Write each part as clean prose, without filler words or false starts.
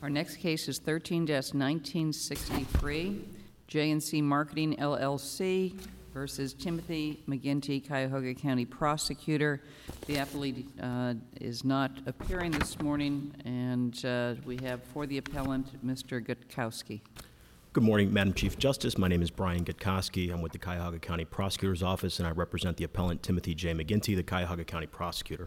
Our next case is 13-1963, J&C Marketing, LLC versus Timothy McGinty, Cuyahoga County Prosecutor. The appellee is not appearing this morning, and we have for the appellant, Mr. Gutkowski. Good morning, Madam Chief Justice. My name is Brian Gutkowski. I'm with the Cuyahoga County Prosecutor's Office, and I represent the appellant Timothy J. McGinty, the Cuyahoga County Prosecutor.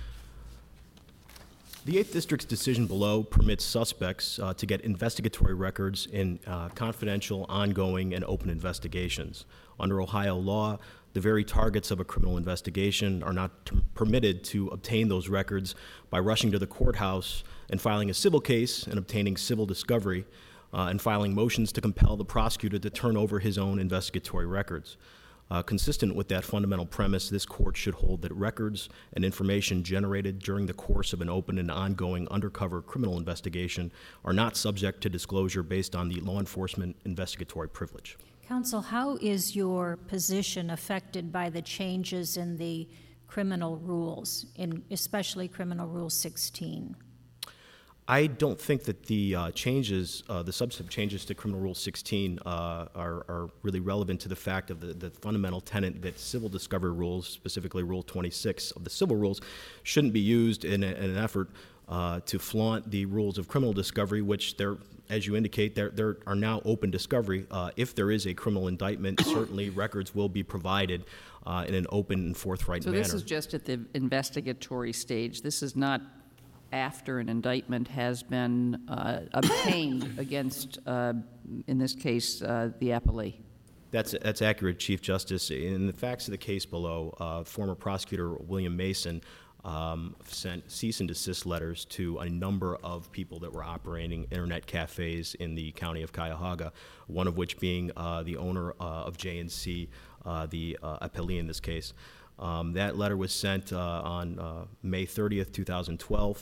The 8th District's decision below permits suspects to get investigatory records in confidential, ongoing, and open investigations. Under Ohio law, the very targets of a criminal investigation are not permitted to obtain those records by rushing to the courthouse and filing a civil case and obtaining civil discovery and filing motions to compel the prosecutor to turn over his own investigatory records. Consistent with that fundamental premise, this court should hold that records and information generated during the course of an open and ongoing undercover criminal investigation are not subject to disclosure based on the law enforcement investigatory privilege. Counsel, how is your position affected by the changes in the criminal rules, especially Criminal Rule 16? I don't think that the changes, the substantive changes to Criminal Rule 16 are really relevant to the fact of the fundamental tenet that civil discovery rules, specifically Rule 26 of the civil rules, shouldn't be used in an effort to flaunt the rules of criminal discovery, which as you indicate, there are now open discovery. If there is a criminal indictment, certainly records will be provided in an open and forthright manner. So this is just at the investigatory stage. This is not after an indictment has been obtained against, in this case, the appellee. That's accurate, Chief Justice. In the facts of the case below, former prosecutor William Mason sent cease and desist letters to a number of people that were operating internet cafes in the county of Cuyahoga, one of which being the owner of J&C, the appellee in this case. That letter was sent on May 30th, 2012,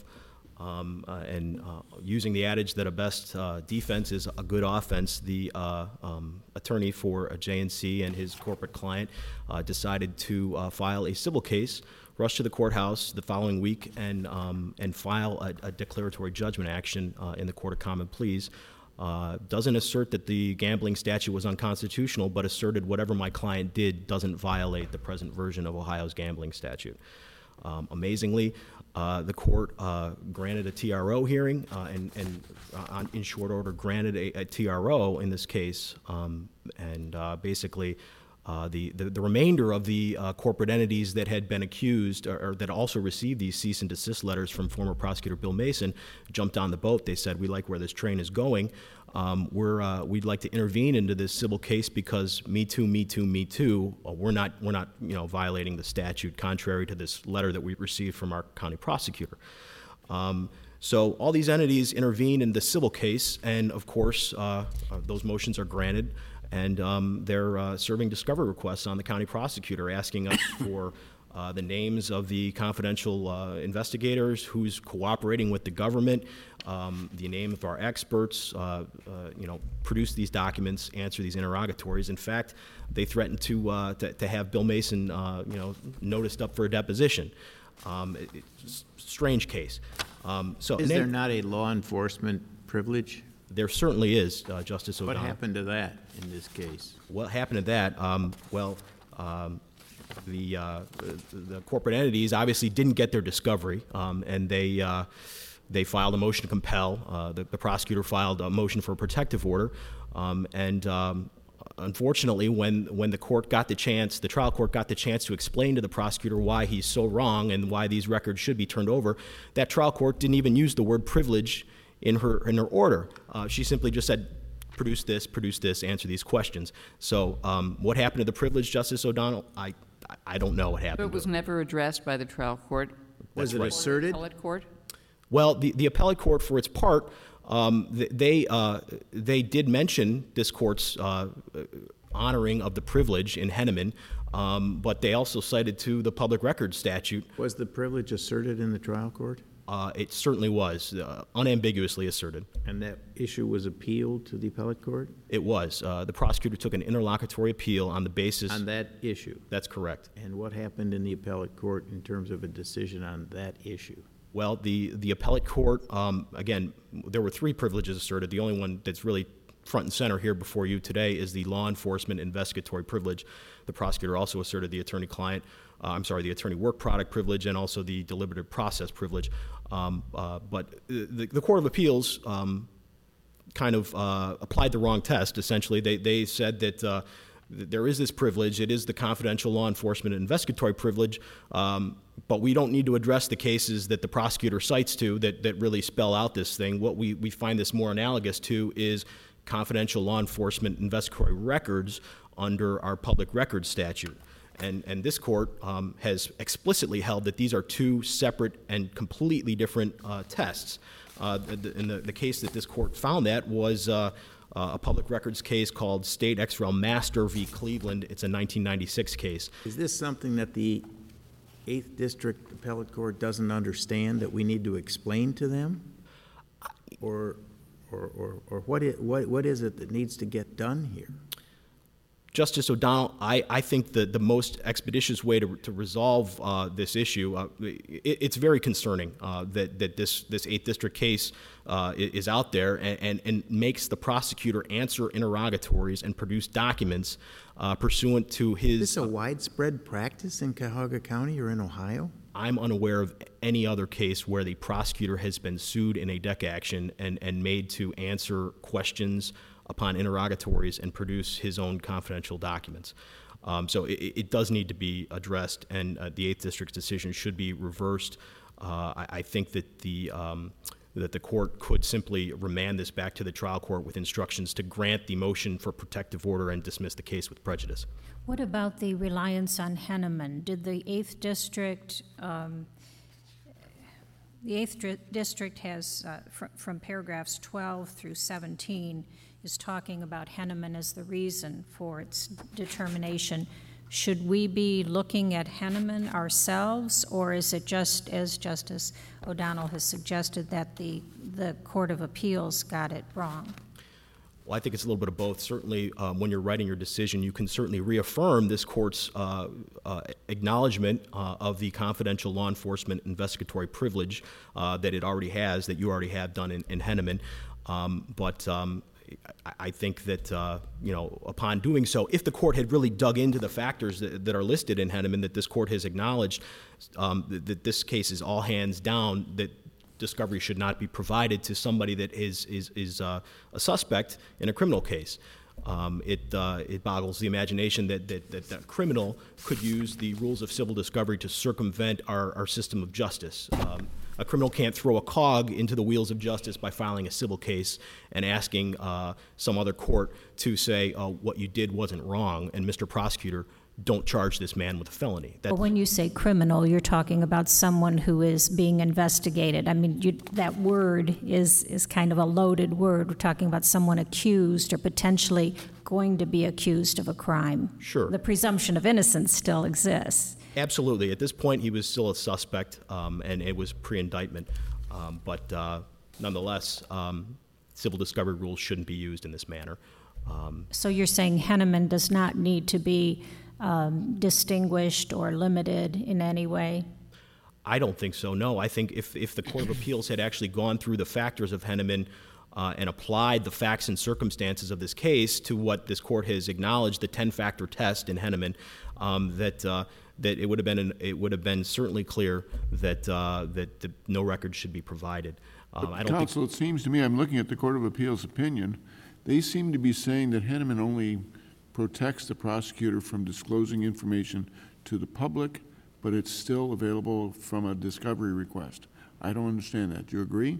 and using the adage that a best defense is a good offense, the attorney for J&C and his corporate client decided to file a civil case, rush to the courthouse the following week, and file a declaratory judgment action in the Court of Common Pleas. Doesn't assert that the gambling statute was unconstitutional, but asserted whatever my client did doesn't violate the present version of Ohio's gambling statute. Amazingly, the court granted a TRO hearing and in short order granted a TRO in this case, and basically the remainder of the corporate entities that had been accused or that also received these cease and desist letters from former prosecutor Bill Mason jumped on the boat. They said, "We like where this train is going. We'd like to intervene into this civil case because me too, me too, me too. We're not violating the statute contrary to this letter that we received from our county prosecutor." So all these entities intervened in the civil case, and of course those motions are granted. And they're serving discovery requests on the county prosecutor, asking us for the names of the confidential investigators, who's cooperating with the government, the name of our experts, produce these documents, answer these interrogatories. In fact, they threatened to have Bill Mason, noticed up for a deposition. It's a strange case. Is there not a law enforcement privilege? There certainly is, Justice O'Donnell. What happened to that in this case? What happened to that? The corporate entities obviously didn't get their discovery, and they filed a motion to compel. The prosecutor filed a motion for a protective order, and unfortunately, when the court got the chance, the trial court got the chance to explain to the prosecutor why he's so wrong and why these records should be turned over, that trial court didn't even use the word privilege in her order. She simply just said, produce this, answer these questions. So what happened to the privilege, Justice O'Donnell? I don't know what happened. But it was never addressed by the trial court? Was it asserted? The appellate court? Well, the appellate court, for its part, they did mention this court's honoring of the privilege in Henneman, but they also cited to the public records statute. Was the privilege asserted in the trial court? It certainly was, unambiguously asserted. And that issue was appealed to the appellate court? It was. The prosecutor took an interlocutory appeal on the basis... On that issue? That's correct. And what happened in the appellate court in terms of a decision on that issue? Well, the appellate court, again, there were 3 privileges asserted. The only one that's really front and center here before you today is the law enforcement investigatory privilege. The prosecutor also asserted the the attorney work product privilege and also the deliberative process privilege. But the Court of Appeals kind of applied the wrong test, essentially. They said that there is this privilege. It is the confidential law enforcement investigatory privilege, but we don't need to address the cases that the prosecutor cites to that really spell out this thing. What we find this more analogous to is confidential law enforcement investigatory records under our public records statute. And this court has explicitly held that these are 2 separate and completely different tests. And the case that this court found that was a public records case called State Ex Rel Master v. Cleveland. It's a 1996 case. Is this something that the 8th District Appellate Court doesn't understand that we need to explain to them? Or what is it that needs to get done here? Justice O'Donnell, I think the most expeditious way to resolve this issue, it's very concerning that this 8th District case is out there and makes the prosecutor answer interrogatories and produce documents pursuant to his... Is this a widespread practice in Cuyahoga County or in Ohio? I'm unaware of any other case where the prosecutor has been sued in a DEC action and made to answer questions upon interrogatories and produce his own confidential documents. So it does need to be addressed, and the 8th District's decision should be reversed. I think that the court could simply remand this back to the trial court with instructions to grant the motion for protective order and dismiss the case with prejudice. What about the reliance on Henneman? Did the 8th District, has, from paragraphs 12 through 17, is talking about Henneman as the reason for its determination. Should we be looking at Henneman ourselves, or is it just, as Justice O'Donnell has suggested, that the Court of Appeals got it wrong? Well, I think it's a little bit of both. Certainly, when you're writing your decision, you can certainly reaffirm this court's acknowledgement of the confidential law enforcement investigatory privilege that it already has, that you already have done in Henneman. But I think that, upon doing so, if the court had really dug into the factors that are listed in Henneman, that this court has acknowledged that this case is all hands down, that discovery should not be provided to somebody that is a suspect in a criminal case. It boggles the imagination that a criminal could use the rules of civil discovery to circumvent our system of justice. A criminal can't throw a cog into the wheels of justice by filing a civil case and asking some other court to say, what you did wasn't wrong, and Mr. Prosecutor, don't charge this man with a felony. But when you say criminal, you're talking about someone who is being investigated. I mean, that word is kind of a loaded word. We're talking about someone accused or potentially going to be accused of a crime. Sure. The presumption of innocence still exists. Absolutely. At this point, he was still a suspect, and it was pre-indictment. But nonetheless, civil discovery rules shouldn't be used in this manner. So you're saying Henneman does not need to be distinguished or limited in any way? I don't think so, no. I think if the Court of Appeals had actually gone through the factors of Henneman and applied the facts and circumstances of this case to what this court has acknowledged, the 10-factor test in Henneman, that it would have been certainly clear that no record should be provided. Counsel, it seems to me, I'm looking at the Court of Appeals opinion, they seem to be saying that Henneman only protects the prosecutor from disclosing information to the public, but it's still available from a discovery request. I don't understand that. Do you agree?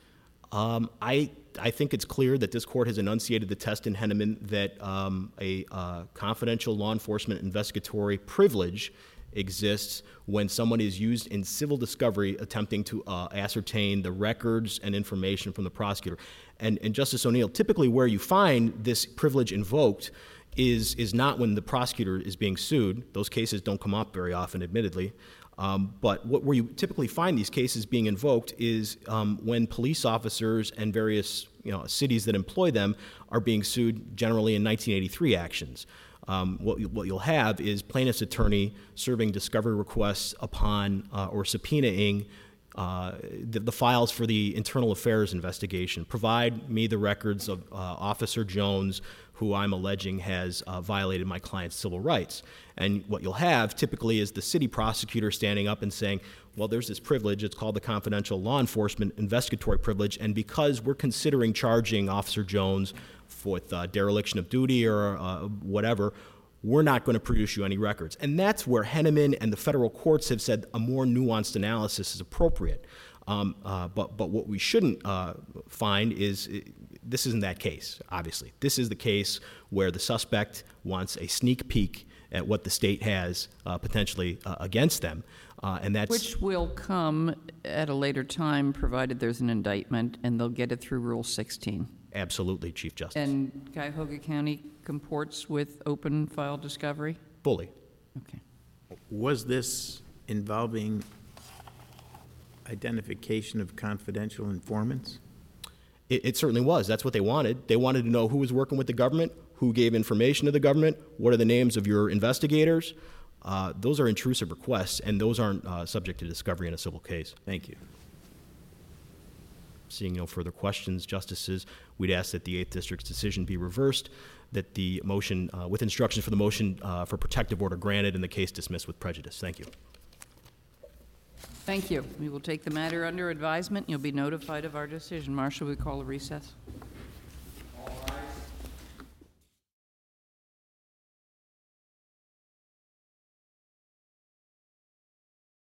I think it's clear that this court has enunciated the test in Henneman that a confidential law enforcement investigatory privilege exists when someone is used in civil discovery attempting to ascertain the records and information from the prosecutor. And Justice O'Neill, typically where you find this privilege invoked is not when the prosecutor is being sued. Those cases don't come up very often, admittedly. But where you typically find these cases being invoked is when police officers and various cities that employ them are being sued, generally in 1983 actions. What you'll have is plaintiff's attorney serving discovery requests upon or subpoenaing the files for the internal affairs investigation. Provide me the records of Officer Jones, who I'm alleging has violated my client's civil rights. And what you'll have typically is the city prosecutor standing up and saying, well, there's this privilege, it's called the confidential law enforcement investigatory privilege, and because we're considering charging Officer Jones with dereliction of duty or whatever, we're not going to produce you any records. And that's where Henneman and the federal courts have said a more nuanced analysis is appropriate. But what we shouldn't find is this isn't that case, obviously. This is the case where the suspect wants a sneak peek at what the state has potentially against them. And that's Which will come at a later time, provided there's an indictment, and they'll get it through Rule 16. absolutely, Chief Justice. And Cuyahoga County comports with open file discovery? Fully. Okay. Was this involving identification of confidential informants? It certainly was. That's what they wanted. They wanted to know who was working with the government, who gave information to the government, what are the names of your investigators. Those are intrusive requests, and those aren't subject to discovery in a civil case. Thank you. Seeing no further questions, Justices, we'd ask that the 8th District's decision be reversed, that the motion, with instructions for the motion for protective order granted and the case dismissed with prejudice. Thank you. Thank you. We will take the matter under advisement. You'll be notified of our decision. Marshal, we call a recess.